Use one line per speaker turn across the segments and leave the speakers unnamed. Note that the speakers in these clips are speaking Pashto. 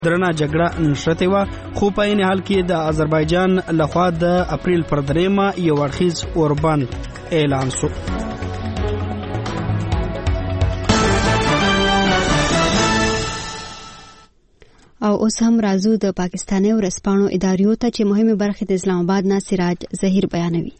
درنه جګړه نشته و، خو په عین حال کې د آذربایجان لخوا د اپریل پر 3 یو اړخیز اوربند اعلان شو.
او اوس هم راځو د پاکستاني ورځپاڼو اداریو ته چې مهمه برخه د اسلام آباد نه سراج ظهیر بیانوي.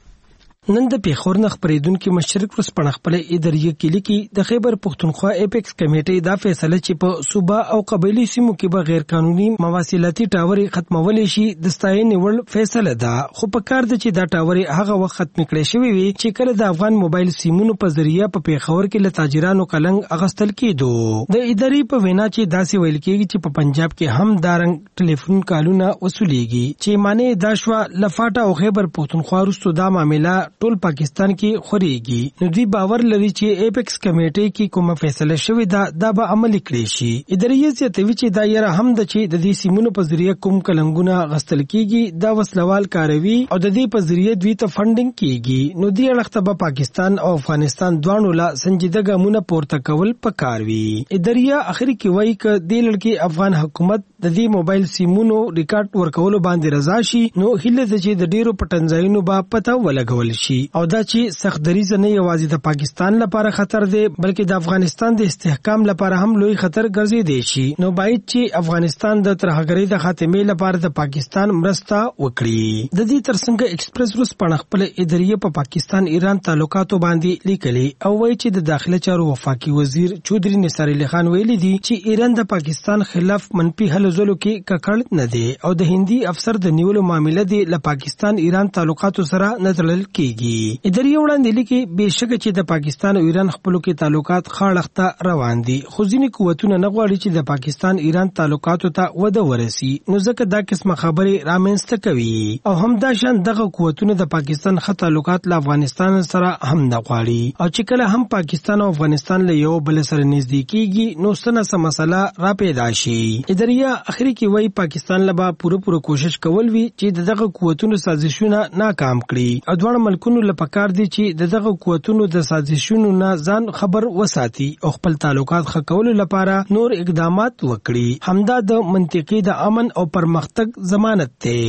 نن د پیښور نه خبرېدونکو مشرک ورځپاڼه خپل اداریه کې لیکي د خیبر پختونخوا اپیکس کمیټې دا فیصله چې په صوبه او قبایلی سیمو کې به غیر قانوني مواصلاتي ټاورې ختمول شي د ستاینې وړ فیصله ده، خو په کار ده چې دا ټاورې هغه وخت ختم کړي شوی وي چې کله د افغان موبایل سیمونو په ذریعہ په پیښور کې له تاجرانو کلنګ اغستل کېدو. د ادارې په وینا چې داسې ویل کېږي چې په پنجاب کې هم دارنګ ټلیفون کالونه وصولیږي چې معنی دا شو لفاټه او خیبر پختونخوا وروسته دا معاملې ټول پاکستان کې خوريږي. نو دوی باور لري چې اپیکس کمیټې کې کومه فیصله شوې ده دا به عملي کړي شي. ادارې زیاتوي چې دا یره هم د چې د دې سیمونو په ذریعہ کوم کلنګونه غستل کیږي دا وسلوال کاروي او د دې په ذریعہ دوی ته فندینګ کیږي. نو دې اړخته به پاکستان او افغانستان دواړو لا سنجیده ګامونه پورته کول پکاروي. ادارې اخر کې وایي ک دې لړکې افغان حکومت د دې موبایل سیمونو ریکارډ ورکولو باندې رضا شي نو هله د چې د ډیرو پټنځایونو با پته ولګول شي او دا چې سخت دریزه نه یوازې د پاکستان لپاره خطر دی بلکې د افغانستان د استحکام لپاره هم لوی خطر ګرځیدي شي. نو باید چې افغانستان د ترهګرۍ د خاتمې لپاره د پاکستان مرسته وکړي. د دې ترڅنګ ایکسپریس ورځپاڼه خپل ادارې په پاکستان ایران تعلقاتو باندې لیکلي او وایي چې د داخله چارو وفاقي وزیر چودري نثار علي خان ویلي دي چې ایران د پاکستان خلاف منفي هلو ځلو کې ککړ نه دی او د هندي افسر د نیولو معاملې دی له پاکستان ایران تعلقاتو سره نه تړل کیږي. ادارې وړاندې لیکي بهشکه چې د پاکستان او ایران خپلو کې تعلقات خاړخته روان دي خو ځینې قوتونه نه غواړي چې د پاکستان ایران تعلقاتو ته وده ورسي نو ځکه دا قسمه خبرې رامنځته کوي او همدا شان دغه قوتونه د پاکستان خط تعلقات له افغانستان سره هم نه غواړي او چې کله هم پاکستان او افغانستان له یو بل سره نږدې کیږي نو څه مسله را پیدا شي. ادارې اخري کې وایي پاکستان لبا پوره کوشش کول وی چې دغه قوتونو سازشونه ناکام کړي او دوه ملکونو لپاره کار دي چې دغه قوتونو د سازشونو نه ځان خبر وساتي او خپل تعلقات ښه کولو لپاره نور اقدامات وکړي. همدا د منطقي د امن او پرمختګ ضمانت ده.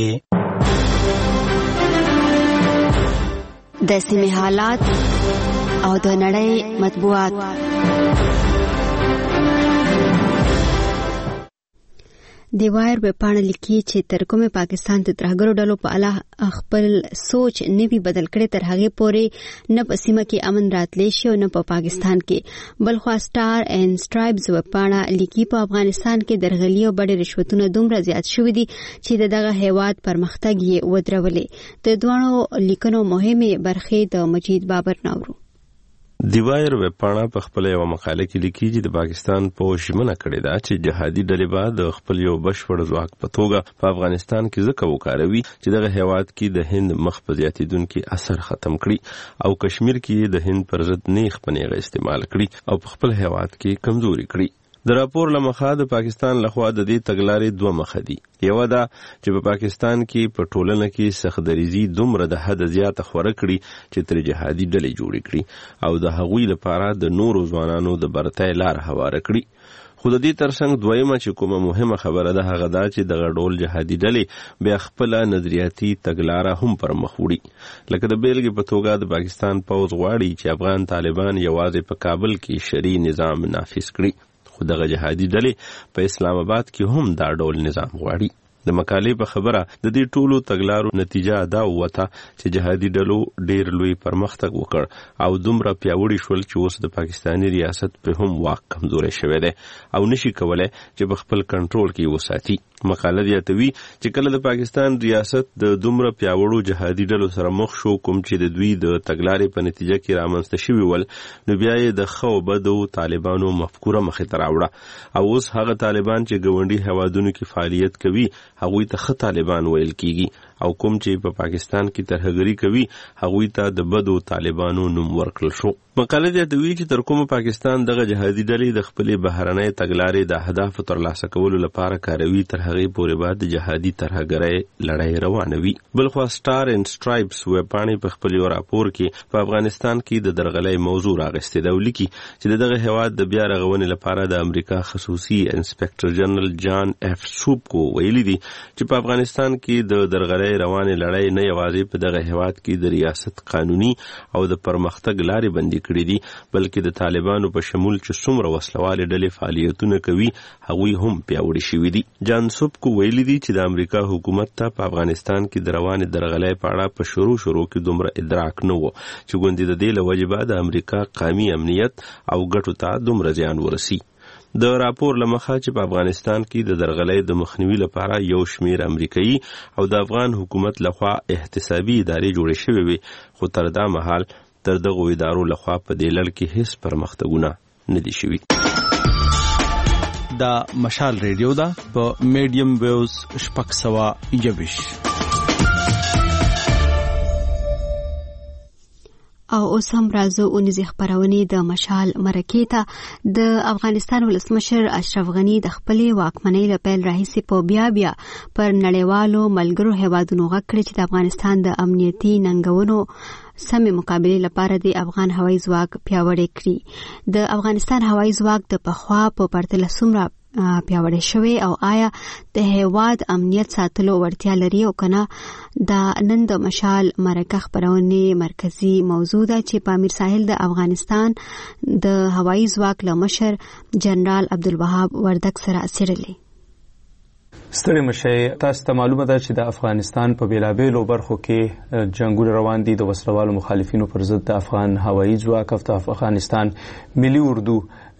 د سیمې حالات او د نړۍ مطبوعات. دی وایر به پاڼه لیکي چې تر کومه پاکستان د ترهګرو ډلو په اړه خپل سوچ نوي بدل کړي تر هغه پورې نه په سیمه کې امن راتلی شي او نه په پاکستان کې. بلخوا سٹار اینڈ سټرایبز و پاڼه لیکي په افغانستان کې درغلي او بډې رشوتونه دومره زیات شوي دي چې دغه هیواد پرمختګ یې ودرولې. د دوه لیکنو مهمه برخې د مجید بابر ناورو.
دیوایر وپاڼه په خپل یو مقاله کې لیکي چې د پاکستان په ژمنه کړې ده چې جهادي ډلې به د خپل یو بشپړ ځواک په توګه په افغانستان کې ځکه وکاروي چې دغه هیواد کې د هند مخ په زیاتیدونکو اثر ختم کړي او کشمیر کې د هند پر ضد نیغ پنیغه استعمال کړي او په خپل هیواد کې کمزوري کړي. د راپور لمخه د پاکستان لخوا د دې تګلارې دوه مخه دي. یو دا چې په پاکستان کې په ټولنه کې سختدریزي دومره د حد زیاته خوره کړي چې تر جهادي ډلې جوړې کړي او د هغوی لپاره د نورو ځوانانو د برتۍ لار هواره کړي. خو د دې ترڅنګ دویمه چې کومه مهمه خبره ده هغه دا چې دغه ډول جهادي ډلې بیا خپل نظریاتي تګلاره هم پر مخ وړي. لکه د بیلګې په توګه د پاکستان پوځ غواړي چې افغان طالبان یوازې په کابل کې شرعي نظام نافذ کړي خو دغه جهادي ډلې په اسلام آباد کې هم دا ډول نظام غواړي. د مقالې په خبره د دې ټولو تګلارو نتیجه دا وته چې جهادي ډلو ډېر لوی پرمختګ وکړ او دومره پیاوړي شول چې اوس د پاکستاني ریاست په هم واک کمزوري شوی دی او نشي کولای چې په خپل کنټرول کې وساتي. مقاله یاتوي چې کله د پاکستان ریاست د دومره پیاوړو جهادي ډلو سره مخ شو کوم چې د دوی د تګلارې په نتیجه کې رامنځته شوی ول نو بیا یې د خو بدو طالبانو مفکوره مخې ته راوړه او اوس هغه طالبان چې ګوندي هوادونو کې فعالیت کوي هغوی ته خ طالبان ویل کیږي او کوم چې په پاکستان کې ترهګري کوي هغوی ته د بدو طالبانو نوم ورکړل شو. مقاله د دوی چې تر کومه پاکستان دغه جهادي ډلې د خپل بهرنۍ تګلارې د اهداف ترلاسه کولو لپاره کاروي تر هغې پورې بعد د جهادي ترهګرۍ لړۍ روانه وي. بلخوا سټار اینډ سټرایپس ویبپاڼې په خپل یو راپور کې په افغانستان کې د درغلۍ موضوع راغستې ده او لیکي چې دغه هیواد د بیا رغونې لپاره د امریکا خصوصي انسپکټر جنرال جان اف سوبکو ویلي دي چې په افغانستان کې د درغلۍ روانې لړۍ نه یوازې په دغه هیواد کې د ریاست قانوني او د پرمختګ لارې بندي کړي دي بلکې د طالبانو په شمول چې څومره وسلوالې ډلې فعالیتونه کوي هغوی هم پیاوړي شوي دي. جان سوبکو ویلي دي چې د امریکا حکومت ته په افغانستان کې د روانې درغلۍ په اړه په شروع کې دومره ادراک نه و چې ګوندې د دې له وجې به د امریکا قومي امنیت او ګټو ته دومره زیان ورسي. د راپور له مخه چې په افغانستان کې د درغلۍ د مخنیوي لپاره یو شمیر امریکایي او د افغان حکومت لخوا احتسابي ادارې جوړې شوې وي خو تر دا مهال تر دغو ادارو لخوا په دې لړ کې هیڅ پرمختګونه نه دي شوي.
دا مشال ریډیو ده په میډیم ویوز 621.
او اوس هم راځو اونیزې خپرونې د مشال مرکې ته. د افغانستان ولسمشر اشرف غني د خپلې واکمنۍ له پیل راهیسې په بیا پر نړیوالو ملګرو هیوادونو غږ کړی چې د افغانستان د امنیتي ننګونو سمې مقابلې لپاره د افغان هوایي ځواک پیاوړی کړي. د افغانستان هوایي ځواک د پخوا په پرتله څومره پیاوړی شوی او آیا د هیواد امنیت ساتلو وړتیا لري او کنه؟ دا نن د مشال مرکه خپرونې مرکزی موضوع ده چې په امیر ساحل د افغانستان د هوایي ځواک له مشر جنرال عبدالوهاب وردګ سره څېړلې.
ستړي مشئ، تاسو ته معلومه ده چې د افغانستان په بیلابیلو برخو کې جنگونه روان دي د وسلوالو مخالفینو پر ضد د افغان هوایي ځواک او د افغانستان ملي اردو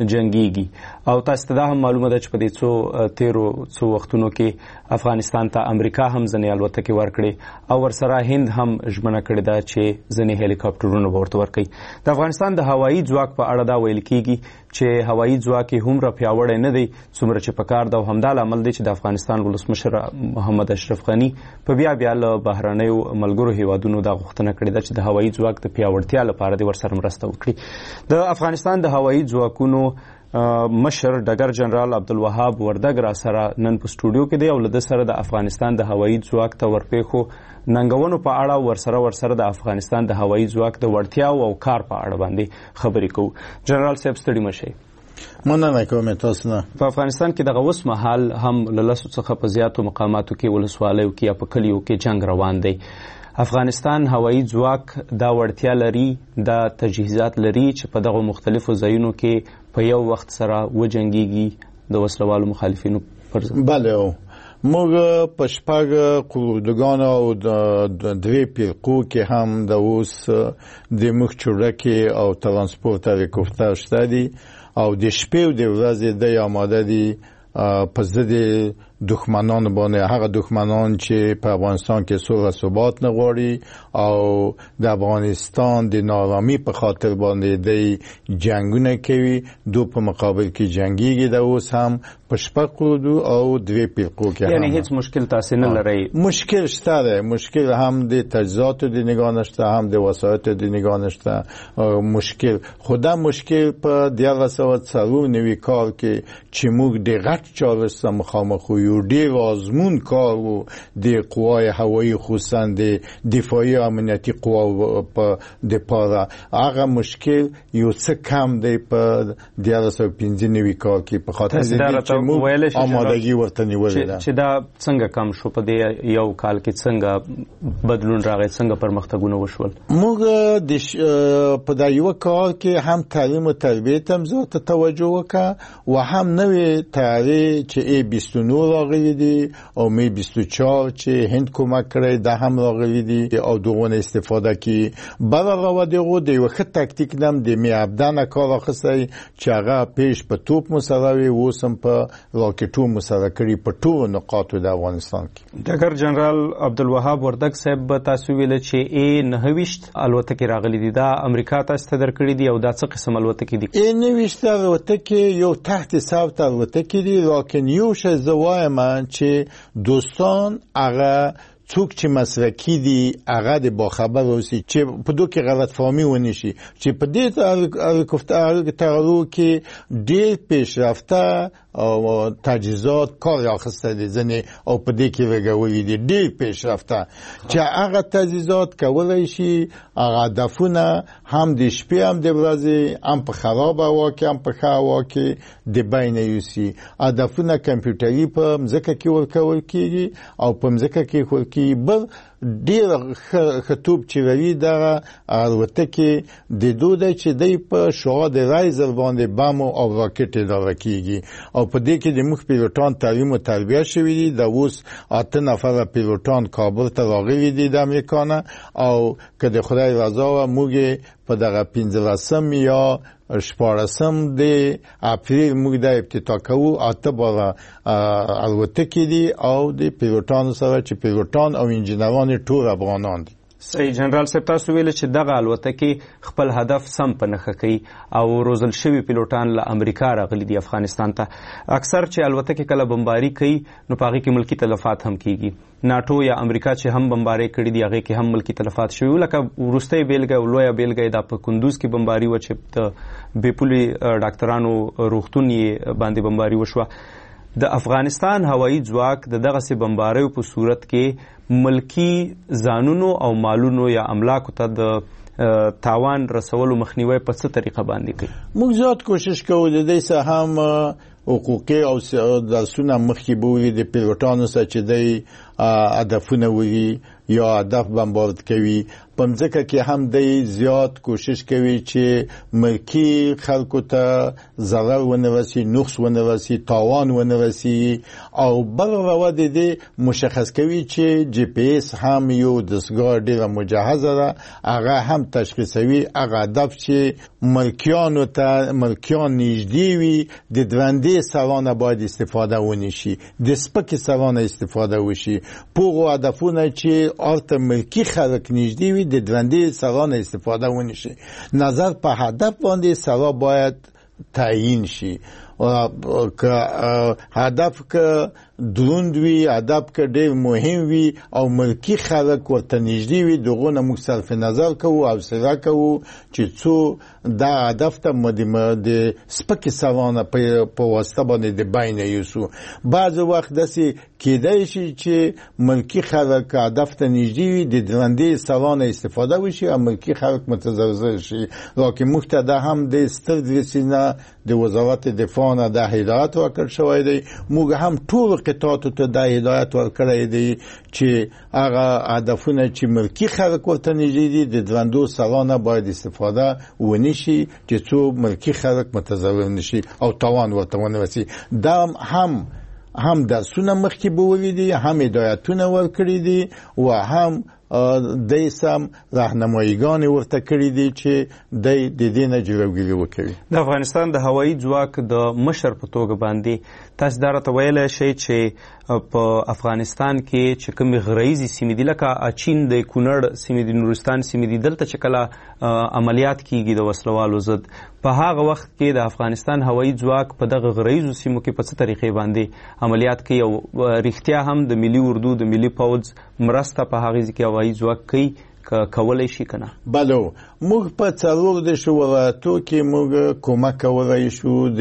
جنگيږي او تاسو ته دا هم معلومه ده چې په دې څو وختونو کې افغانستان ته امریکا هم ځنې الوتکې ورکړي او ورسره هند هم ژمنه کړې ده چې ځنې هلیکاپټرونه به ورته ورکړي. د افغانستان د هوایي ځواک په اړه دا ویل کېږي چې هوایي ځواک یې هومره پیاوړی نه دی څومره چې پکار ده او همدا لامل دی چې د افغانستان ولسمشر محمد اشرف غني په بیا له بهرنیو ملګرو هیوادونو دا غوښتنه کړې ده چې د هوایي ځواک د پیاوړتیا لپاره دې ورسره مرسته وکړي. د افغانستان د هوایي ځواکونو مشر ډګر جنرال عبدالوهاب وردګ را سره نن په سټوډیو کې دی او له ده سره د افغانستان د هوایي ځواک ته ورپېښو ننګونو په اړه ورسره د افغانستان د هوایي ځواک د وړتیاو او کار په اړه باندې خبرې کوو. جنرال صاحب ستړي مشئ.
مننه کوم تاسو نه.
په افغانستان کې دغه اوس مهال هم له لسو څخه په زیاتو مقاماتو کې ولسوالیو کې یا په کلیو کې جنگ روان دی. افغانستان هوایي ځواک دا وړتیا لري، دا تجهیزات لري چې په دغه مختلفو ځایونو کې په یو وخت سره وجنګیږي د وسلوالو مخالفینو پر ضد؟
بله، موږ په شپږ قلودګانو او دوی پیرقو کې هم د اوس د مخ چورکې او ترانسپورت هلیکوپټر شته دي او د شپې او د ورځې د آماده دي په ضد دښمنان باندې، هغه دښمنان چې په افغانستان کې سوله ثبات نه غواړي او د افغانستان د نارامي په خاطر باندې د جنگونه کوي. دو په مقابل کې جنگيږي. د اوس هم په شپږ قلودو او دوی پیرقو کې
یعنی هیڅ مشکل تاسو نه لرئ؟
مشکل شته ده. مشکل هم د تجهیزاتو د نگاه نشته، هم د وسایطو د نگاه نشته. مشکل خدا مشکل په 1990 کال کې چې موږ د غټ چالش سره مخامخ یو ډیر آزمون کار و د قوای هوایی خصوصا د دفاعي امنیتي قوا په دپاره. هغه مشکل یو څه کم دی په 1995 کال کې په خاطر دې چې موږ آمادګي ورته نیولې ده.
چې دا څنګه کم شو؟ په دې یو کال کې څنګه بدلون راغی؟ څنګه پرمختګونه وشول؟
موږ په دا یو کال کې هم تعلیم او تربیت هم زیات توجه وکړه و هم نوې تیاری چې A29 راغلی دي او می 24 چې هند کومک کړی دا هم راغلی دي او دغه استفاده کی برغه دغه د یو خط تاکتیک نام د می ابدان کار اخصای چې هغه پیش په توپ مساوي وسم په راکټو مساوي کړی په ټولو نقاطو د افغانستان کې.
ډګر جنرال عبدالوهاب وردګ صاحب تاسو ویل چې A29 الوتکې راغلی دي، دا امریکا تاسو ته درکړي دي او دا څه قسم الوتکې دي؟
A29 الوتکې یو تحت صوت الوتکې دي، راکن یو شزوای من چې دوستان هغه څوک چې مسلکي دي هغه د باخبر اوسي چې په دوی کې غلط فهمي ونه شي چې په دې هلیکوپټرو کې ډېر پیشرفته او تجهیزات کار اخیسته دي ځنې او په دې کې لګولي دي ډېر پیشرفته چې هغه تجهیزات کولی شي هغه هدفونه هم د شپې هم د ورځې هم په خراب هوا کې هم په ښه هوا کې د بین یوسي هدفونه کمپیوټري په مځکه کې ورکول کېږي او په مځکه کې ورکول کېږي بل ډېر خطوب چې لري دغه الوتکې د دوی دی چې دی په شعاع د رایزر باندې بم او راکټ اداره کېږي او په دې کې د موږ پیلوټان تعلیم او تربیه شوي دي د اوس 8 نفره پیلوټان کابل ته راغلي دي د امریکا نه او که د خدای رضا وه موږ په دغه 15 یا 14 د اپریل موږ د افتتاح کوو 8 باره الوتکې دي او د پیلوټانو سره چې پیلوټان او انجینران ټول افغانان دي.
صحیح جنرال صاحب تاسو ویل چې دغه الوتکې خپل هدف سم په نښه کوي او روزل شوي پیلوټان له امریکا راغلي دي افغانستان ته. اکثر چې الوتکې کله بمباري کوي نو په هغې کې ملکي تلفات هم کیږي. ناټو یا امریکا چې هم بمباري کړي دي هغې کې هم ملکي تلفات شوي لکه وروستۍ بیلګه او لویه بیلګه دا په کندوز کې بمباري وه چې د بېپولي ډاکټرانو روغتون یې باندې بمباري وشوه. د افغانستان هوایي ځواک د دغسې بمباریو په صورت کې ملکی ځانونو او مالونو یا املاکو ته د تاوان رسولو مخنیوی په څه طریقه باندې کوي؟
موږ زیات کوشش کوو د دې څخه هم حقوقي او درسونه مخکې بولي د پیلوټانو سره چې دی هدفونه وي یا هدف بمبارد کوي په مځکه کې هم دی زیات کوشش کوي چې ملکي خلکو ته ضرر ونه رسي نقص ونه رسي تاوان ونه رسي او بل روه د دې مشخص کوي چې جی پی اس هم یو دستګاه ډیره مجهزه ده هغه هم تشخیصوي هغه هدف چې ملکیان نږدې وي د درندې سوانه باید استفاده ونه شي د سپکې سوانه استفاده وشي پوغو هدفونه چې آرته ملکی خلک نږدې وي د درندې سوانه استفاده ونه شي نظر په هدف باندې سوا باید تعیین شي که هدف که دروند وي هدف که ډېر مهم وي او ملکی خلک ورته نږدې وي دغو نه موږ صرف نظر کوو حوصله کوو چې څو دا هدف ته د سپکې سوانه په واسطه باندې د بین یوسو. بعض وخت داسې کېدای شي چې ملکی خلک هدف ته نږدې وي د درندې سوانه استفاده وشي او ملکی خلک متضرر شي لکه موږ ته دا هم د ستر درسینه د وزارت دفاع نه دا هدایت ورکړل شوی دی موږ هم ټول قطعاتو ته دا هدایت ورکړی دی چې هغه هدفونه چې ملکی خلک ورته نږدې دي د درندو سوانه باید استفاده ونه شي چې څو ملکی خلک متضرر نشي او تاوان ورته ونه رسي. دا هم درسونه مخکې بولي دي هم هدایتونه ورکړي دي و هم دای سم راهنماییګان ورته کړی دي چې د دې نه جوړګیری وکړي.
د افغانستان د هوایي ځواک د مشر په توګه باندې تاسو دا راته ویلی شئ چې په افغانستان کې چې کومې غرایزي سیمې دي لکه اچین د کونړ سیمې دي نورستان سیمې دي دلته چې کله عملیات کیږي د وسلوالو ضد په هغه وخت کې د افغانستان هوایي ځواک په دغه غرایزو سیمو کې په څه طریقې باندې عملیات کوي او رښتیا هم د ملي اردو د ملي پوځ مرسته په هغې کې هوایي ځواک کوي کولای شي کنه؟
بله موږ په 14 ولایتو کې موږ کومک کولای شو د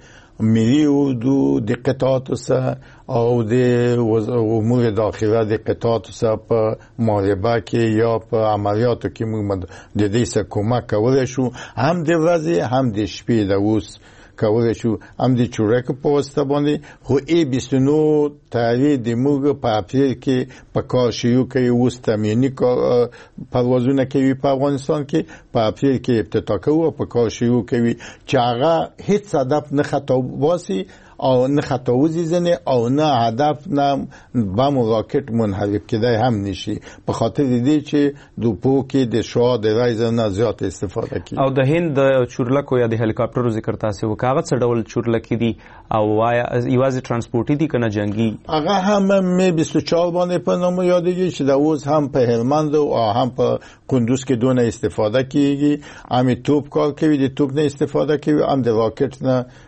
ملي اردو د قطعاتو سره او د امور داخله د قطعاتو سره په محاربه کې یا په عملیاتو کې موږ د دې سره کومک کولای شو هم د ورځې هم د شپې د اوس کولای شو هم د چورک په واسطه باندې خو ای 29 تاریخ د موږ په اپریل کې په کار شروع کوي اوس تامینی پروازونه کوي په افغانستان کې په اپریل کې افتتاح کوي په کار شروع کوي چې هغه هیڅ هدف نه خطا واسي او نه خطا وزیزنه او نه هدف نه بم او راکټ منحرف کېدای هم نشي په خاطر دې چې دوپو کې د شعاع د رایزر نه زیات استفاده کوي.
او د هند د چورلکو یا د هلیکاپټرو ذکر تاسو وکړه څه ډول چورلکې دي او یوازې ترانسپورټي دي کنه جنگي؟
هغه هم می 24 باندې په نوم یادېږي چې د اوس هم په هلمند او هم په کندوز کې دونه استفاده کیږي هم توپ کار کوي د توپ نه استفاده کوي هم د راکټ نه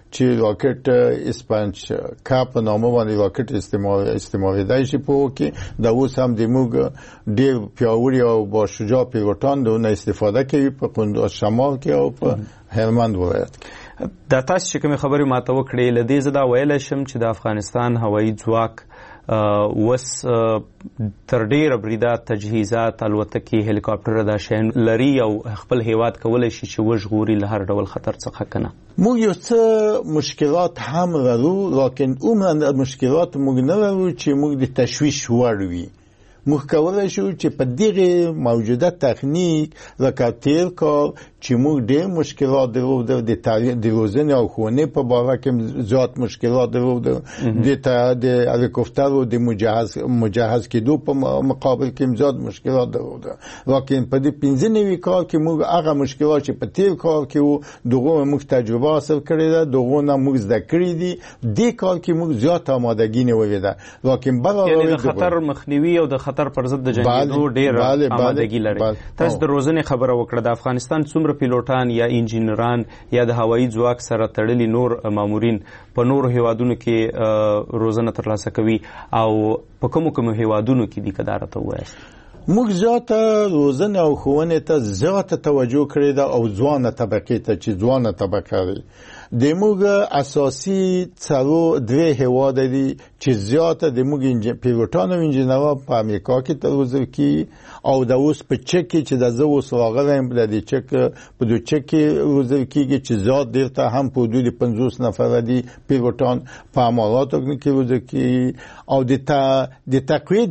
چې راکټ اسپانچ کا په نامه باندې راکټ استعمالېدای شي په کې دا اوس هم د موږ ډېر پیاوړي او باشجاع پیلوټان دونه استفاده کوي په کندوز شمال کې او په هلمند ولایت کې.
دا تاسو چې کومې خبرې ماته وکړې له دې زه دا ویلی شم چې د افغانستان هوایي ځواک وس تر ډیره بریده تجهیزات الوتکې هلیکاپټر دا شیان لري او خپل هیواد کولی شي چې وژغوري له هر ډول خطر څخه کنه.
موږ یو څه مشکلات هم لرو لکن عموما مشکلات موږ نه لرو چې موږ د تشویش وړ وي. موږ کولی شو چې په دغه موجوده تخنیک لکه تیر کال چې موږ ډېر مشکلات درلودل د روزنې او ښوونې په باره کې زیات مشکلات درلودل د هلیکوپټرو د مجهز کېدو په مقابل کې زیات مشکلات درلودل لکن په دې 15 کال کې موږ هغه مشکلات چې په تیر کال کې وو دغه موږ تجربه حاصل کړې ده دغه نه موږ زده کړي دي دې کال کې موږ زیات آمادګي نیولې ده لکن
یعنی د خطر مخنیوي او د خطر پر ضد د جنګېدو ډېر آمادګي لري. تاسو د روزنې خبره وکړه د افغانستان څومره پیلوټان یا انجینران یا د هوایي ځواک سره تړلي نور مامورین په نورو هیوادونو کې روزنه ترلاسه کوي او په کومو هیوادونو کې دي که دا راته ووایاست؟
موږ زیاته روزنه او ښوونې ته زیاته توجه کړې ده او ځوانه طبقې ته چې ځوانه طبقه دی د موږ اساسي دوه هیواد دي چې زیاته د موږ پیلوټان او انجینران په امریکا کې تروزل کی او د اوس په چک کې چې د زو اوس راغلم د چک په دوه چک کې روزل کیږي چې زیات ډیر ته هم په حدود 50 نفر دي پیلوټان په اماراتو کې روزل کی او د تقویه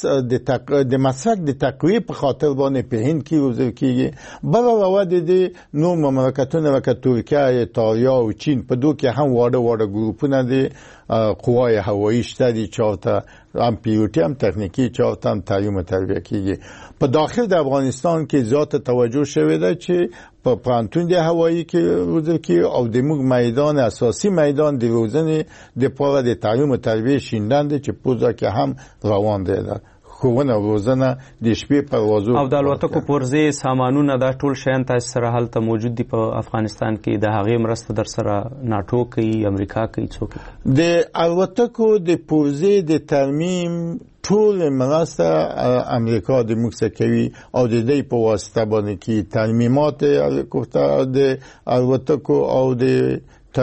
د مسلک د تقویه په خاطر باندې په هند کې روزل کیږي بل راوړي د نو مملکتونه لکه ترکیه ایتالیا او چین په دوه کې هم واړه ګروپونه دي قوای هوایی شته دي چې هم پیلوټي هم تخنیکی چې هم تعلیم او تربیه کیږي په داخل د افغانستان کې زیات توجه شوی دی چې په پانتون د هوایی کې روزل کی او د موږ میدان اساسي میدان د روزنې د پاره د تعلیم او تربیه شیندند چې پوزا کې هم روان دي خوونه روزنه د شپې پروازو
او د الوتکو پرزې سامانونه دا ټول شیان تاسو سره هلته موجود دي په افغانستان کې د هغې مرسته در سره ناټو کوي امریکا کوي څوک
د الوتکو د پرزې د ترمیم ټول مرسته امریکا د موږ کوي او د دې په واسطه باندې کې ترمیمات هلیکوپټر د الوتکو او د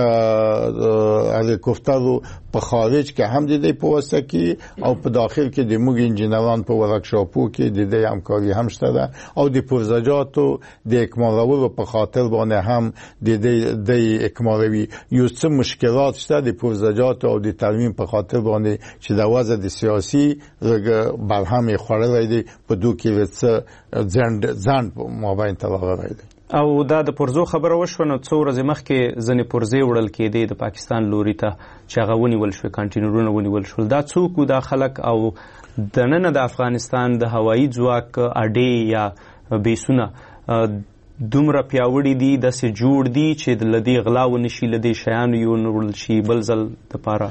هلیکوپټرو په خارج کې هم د دې په واسطه کې او په داخل کې د موږ انجینران په ورکشاپو کې د دې همکاري هم شته ده او د پروژه‌جاتو د اکمالولو په خاطر باندې هم د دې اکمالوي یو څه مشکلات شته د پروژه‌جاتو او د ترمیم په خاطر باندې چې د وضع د سیاسي برهم خورلای دي په دوه کې څه ځان په مابین تلاغلی دي
او دا د پرزو خبره وشوه نو څو ورځې مخکې ځینې پرزې وړل کېدې د پاکستان لوري ته چې هغه ونیول شوې کانټینرونه ونیول شول دا څوک دا خلک او دننه د افغانستان د هوایي ځواک اډې یا بیسونه دومره پیاوړي دي داسې جوړ دي چې د لدې غلا ونشي لدې شیانو یو وړل شي بل ځل دپاره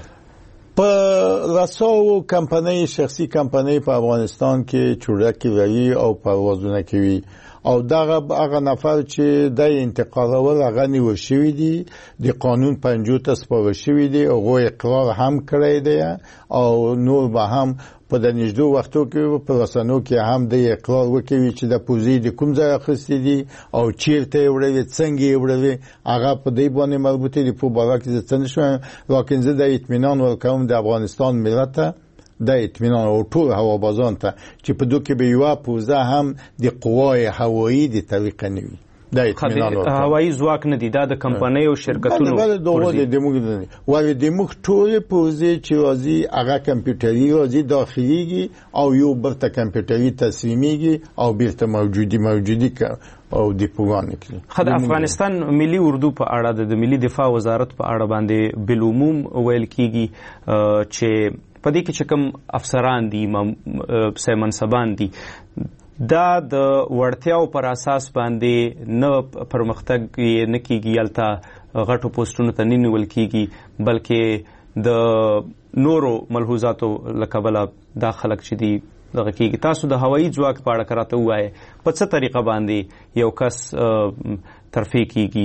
په رساو کمپنۍ شخصي کمپنۍ په افغانستان کې چورکې وایي او پروازونه کوي او هغه نفر چې د انتقالول هغه نیول شوی دي د قانون 50 ته سپارل شوی دي او اقرار هم کړی دی او نور به هم په د نږدې وختو کې په رسنیو کې هم د اقرار وکوي چې د پوزې د کوم ځای اخیستې دي او چیرته یې وړلې څنګه یې وړلې هغه په دې باندې مربوطه دي په باره کې څه نشو لکن زه د اطمینان ورکوم د افغانستان ملت ته د اطمینان او ټول هوابازان ته چې په دوی کې به یو پوزه هم د قوای هوایی د طریقه نوي د اطمینان
هوایی ځواک نه دي دا د کمپنۍ او شرکتونو
بل دوه د موږ نه ولې د موږ ټول پوزه چې راځي هغه کمپیوټري راځي داخليږي او یو برته کمپیوټري تسلیميږي او بیرته موجودي او د پوغان کې
خد افغانستان ملي اردو په اړه د ملي دفاع وزارت په اړه باندې بالعموم ویل کیږي چې په دې کې چې کوم افسران دي سه منصبان دي دا د وړتیاو پر اساس باندې نه پرمختګ نه کیږي یلته غټو پوسټونو ته نه نیول کیږي بلکې د نورو ملحوظاتو لکبله دا خلک چې دي دغه کیږي تاسو د هوایي ځواک په اړه کراته وایي په څه طریقه باندې یو کس ترفیع کیږي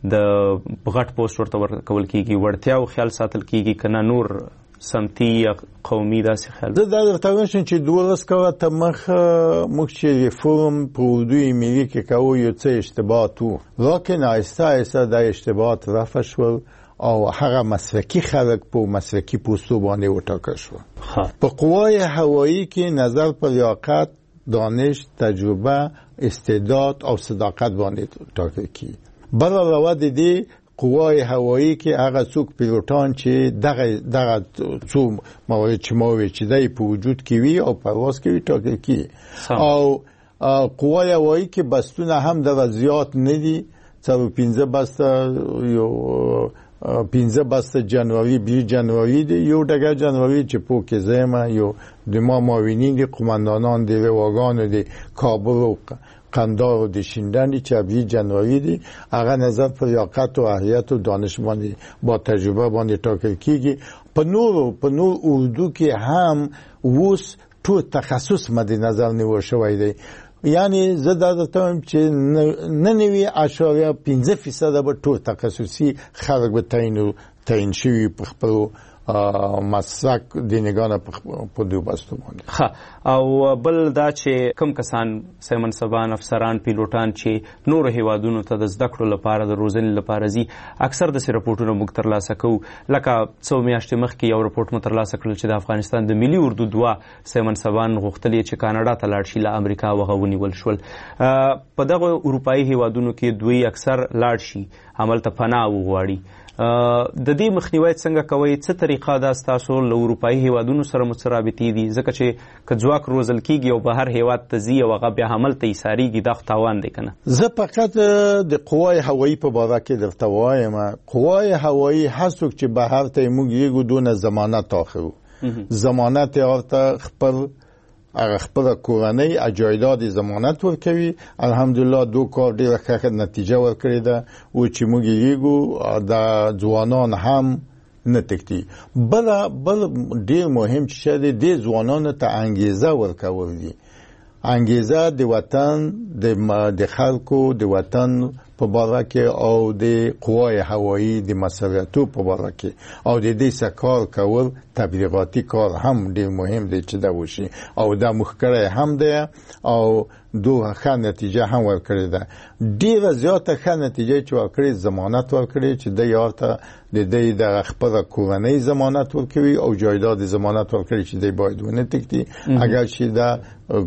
د غټ پوسټ ورته ورکول کیږي، وړتیا او خیال ساتل کیږي کنه نور سمتي یا قومي داسې خیال؟
زه دا درته وایم چې 12 کاله ته موږ چې ریفورم په اردوی ملي کې کوو یو څه اشتباهات وو، لکن آهسته آهسته دا اشتباهات رفع شول او هغه مسلکي خلک په مسلکي پوستو باندې وټاکل شو. په قوای هوایی کې نظر پر لیاقت، دانش، تجربه، استعداد او صداقت باندې ټاکل کیږي. بل علاوه د دې قوای هوایی کې هغه څوک پیلوټان چې دغه څو موارد چې ما وی چې دای په وجود کې وي او پرواز کوي ټاکل کیږي. او قوای هوایی کې بستونه هم د زیات نه دي، څو 15 بسته یو 15 بسته جنوری 20 جنوری دی، یو ډګر جنوری چې په کې زما یو د ما معاونین دي، قوماندانان دي، واګان دي، کابل او قندار و دشیندنی چې 20 جنوری دی، هغه نظر پر لیاقت و اهلیت و دانش باندې با تجربه باندې ټاکل کیږي. په نور اردو کې هم اوس ټول تخصص مد نظر نیول شوی دی. یعنی زه دا درته وایم چې 9.15% به ټول تخصصي خلک به تعیین شوي په خپلو مسلک دینګانه په دوی بستو باندې.
او بل دا چې کم کسان سیمنسبان، افسران، پیلوټان چې نور هیوادونو ته د زده کړو لپاره د روزنې لپاره ځي، اکثر د رپورټونو موږ ترلاسه کوو. لکه څو میاشتې مخکې یو رپورټ مو ترلاسه کړل چې د افغانستان د ملي اردو 2 سیمنسبان غوښتل چې کاناډا ته لاړ شي، له امریکا وغه ونیول شول. په دغه اروپایي هیوادونو کې دوی اکثر لاړ شي عملته پناه وغواړي. د دې مخنیوي څنګه کوي؟ څه طریقه ده ستاسو له اروپایي هیوادونو سره مترابطې دي؟ ځکه چې که ځواک روزل کیږي او بهر هیواد ته ځي او هغه بیا هملته ایساریږي، دا خو تاوان دی کنه.
زه فقط د قوای هوایی په باره کې درته وایم، قوای هوایی هر څوک چې بهر ته موږ یو دونه ضمانت اخلو، ضمانت ورته خپل کورنۍ اجایداد ضمانت ورکوي. الحمدلله 2 کار ډیره ښه نتیجه ورکړې ده او چې موږ یو د ځوانان هم نه تکتی. بل ډیر مهم چې د ځوانانو ته انګیزه ورکول دي، انګیزه د وطن د خلکو د وطن په باره کې او د قوای هوایی د مسئولیتو په باره کې او د دې سکار کول تبلیغاتی کار هم ډیر مهم دی چې دا وشي او دا مخکره هم دی او دوه ښه نتیجه هم ورکړې ده. ډیره زیاته ښه نتیجه چې ورکړې ضمانت ورکړې چې د یارته د خپل کورنۍ ضمانت ورکوي او جایداد ضمانت ورکړي چې د باید ونه تکتی. اگر چې دا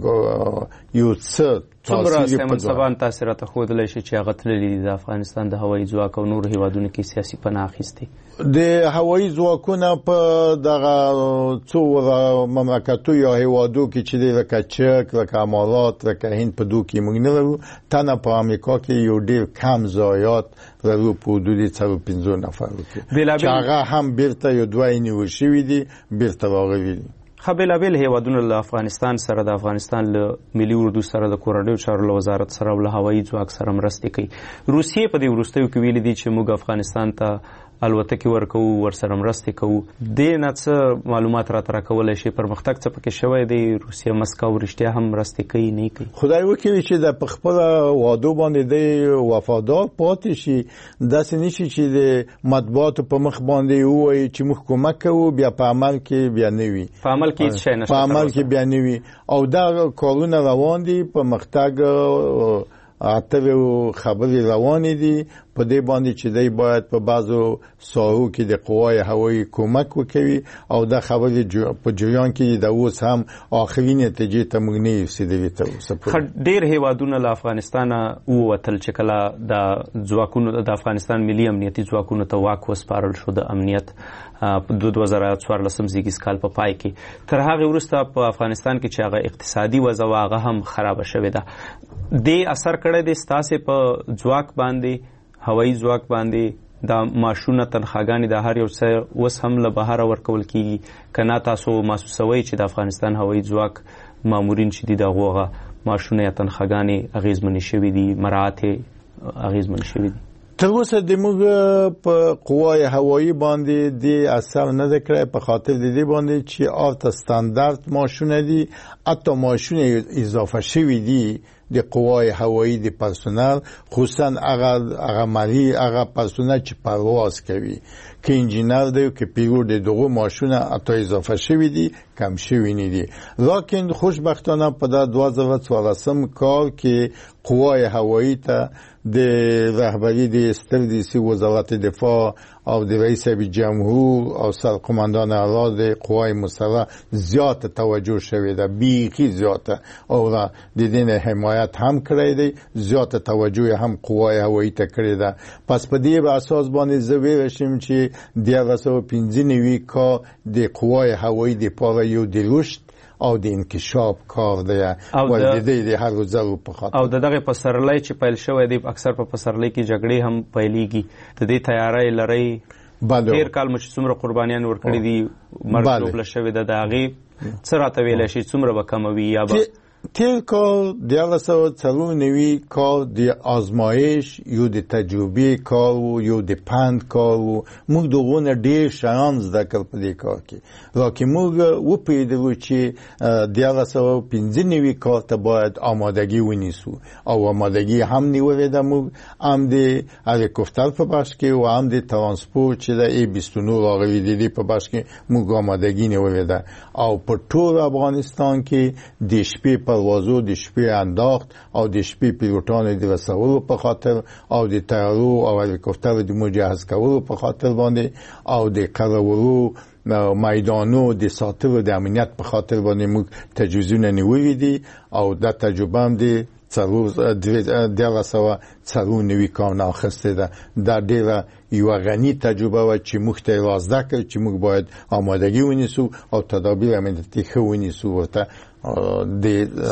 یو څه
څومره سیمنسبان تاثیرات ښودلی شي چې هغه تللي دي د افغانستان د هوایي ځواک او نور هیوادونو کې سیاسي پناه اخیستې؟
د هوایي ځواکونه په دغه څو مملکتو یا هیوادو کې چې دی لکه چک، لکه امارات، لکه هند په دو کې موږ نه لرو. تنه په امریکا کې یو ډیر کم ضایعات لرو په حدود 150 نفر کې چې هغه هم بیرته یو دوه نیول شوي دي، بیرته راغلي دي.
بېلابېل هیوادونه له افغانستان سره، د افغانستان له ملي اردو سره، د کورنیو چارو له وزارت سره او له هوایي ځواک سره مرستې کوي. روسیې په دې وروستیو کې ویلي دي چې موږ افغانستان ته الوتکې ورکوو، ورسره مرستې کوو. دې نه څه معلومات راته راکولی شي؟ پرمختګ څه پکې شوی دی؟ روسیه مسکو رښتیا هم مرستې کوي نه کوي؟ خدای
وکړي چې د په خپله وعدو باندې دی وفادار پاتې شي. داسې نه شي چې د مطبوعاتو په مخ باندې ووایي چې موږ کومک کوو، بیا په عمل کې بیا نه وي.
په عمل کې هیڅ شی نشته،
په عمل کې بیا نه وي. او دا کارونه روان دي، پرمختګ اتلو خبرې روانې دي په دې باندې چې دی باید په بعضو ساحو کې د قوای هوایی کومک وکوي او دا خبرې په جریان کې د اوس هم آخري نتیجې ته موږ نه رسېدلي تر اوسه.
ډېر هیوادونه له افغانستانه ووتل چې کله د ځواکونو د افغانستان ملي امنیتي ځواکونو ته واک وسپارل شو د امنیت په 2014 زیږیز کال په پای کې. تر هغې وروسته په افغانستان کې چې هغه اقتصادي وضع هغه هم خرابه شوې ده. دې اثر کړی دی ستاسې په ځواک باندې، هوایي ځواک باندې؟ دا معاشونه، تنخواګانې د هر یو څه اوس هم له بهره ورکول کیږي که نه تاسو محسوسوئ چې د افغانستان هوایي ځواک مامورین چې دي د هغو هغه معاشونه یا تنخواګانې اغېزمنې شوي دي، مراعات یې اغېزمن شوي دي؟
تر اوسه د موږ په قوای هوایی باندې د اثر نه ده کړی په خاطر د دې باندې چې آلته ستاندرد ماشونه دي، حتی ماشونه اضافه شوي دي د قوای هوایی د پرسونل خصوصا هغه مالی هغه پرسونل چې پرواز کوي که انجینر دی که پیلوټ دی دغه ماشونه اته اضافه شوی دي کم شوی نه دي لکن خوشبختانه په 2014 کال کې قوای هوایی ته د رهبری د ستردیسی وزارت دفاع او د رئیس جمهور او سرقماندان اعلی د قوای مسلح زیات توجه شوی ده بیخی زیاته او د دین حمایت هم کړی دی زیات توجه هم قوای هوایی ته کړی ده پس په دې به اساس باندې زه ویشم چې 2015 کا د قوای هوایی د پاره یو د رشد او د انکشاف کار دی او د دې هر ځل په خاطر
او دغه پسرلۍ چې پیل شوی دی اکثر په پسرلۍ کې جګړې هم پیلېږي د دې تیاری لري تیر کال مو چې څومره قربانیان ورکړي دي مرګ وبله شوی ده د هغې څه راته ویلی شي څومره به کموي یا به
تیر کال 1999 کال د آزمایش یو د تجربه کار و یو د پند کار و موږ دغونه ډېر شیان زده کړل په دې کار کې راکې موږ وپوهېدلو چې 1995 کال ته باید آمادگی ونیسو او آمادگی هم نیولې ده موږ هم د هلیکوپتر په بخش کې و هم د ترانسپورت چې د A29 راغلي دي په بخش کې موږ آمادگی نیولې ده او په ټول افغانستان کې د شپې پروازو د شپې انداخت او د شپې پیلوټانو د رسولو په خاطر او د تیارو او هلیکوپتر د مجهز کولو په خاطر باندې او د کارولو میدانو د ساتلو د امنیت په خاطر باندې موږ تجهیزونه نیولي دي او دا تجربه هم د 1999 کال اخیسته ده دا ډیره یو غنی تجربه و چې موږ ته رازده کړ چې موږ باید آمادگی ونیسو او تدابیر امنیتي ښه ونیسو ورته د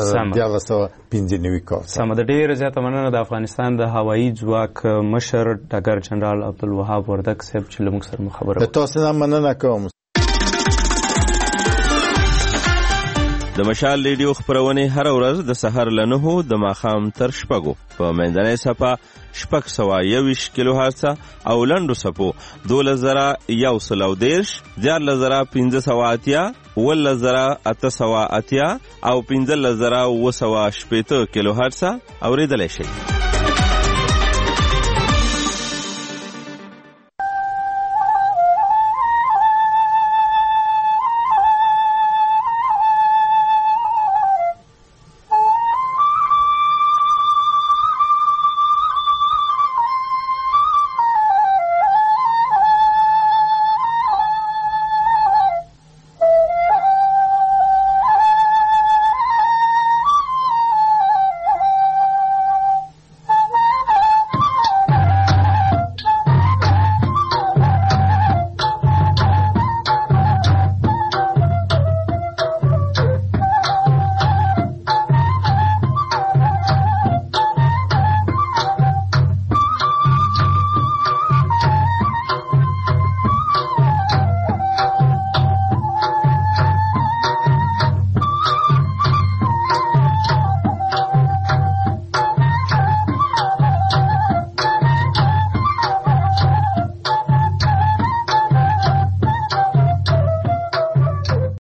1995 کال
سمه ده ډیره زیاته مننه د افغانستان د هوایي ځواک مشر ډګر جنرال عبدالوهاب وردک صاحب چې له موږ سره خبره وکړه
تاسو نه مننه کوم
د مشال ریډیو خبرونه هر ورځ د سحر له 9 د ماښام تر 6 په منځنۍ صفه 621 کیلو هرتز او لنډو صفو 2110 14580 11880 او 15080 کیلو هرتز اوریدلای شئ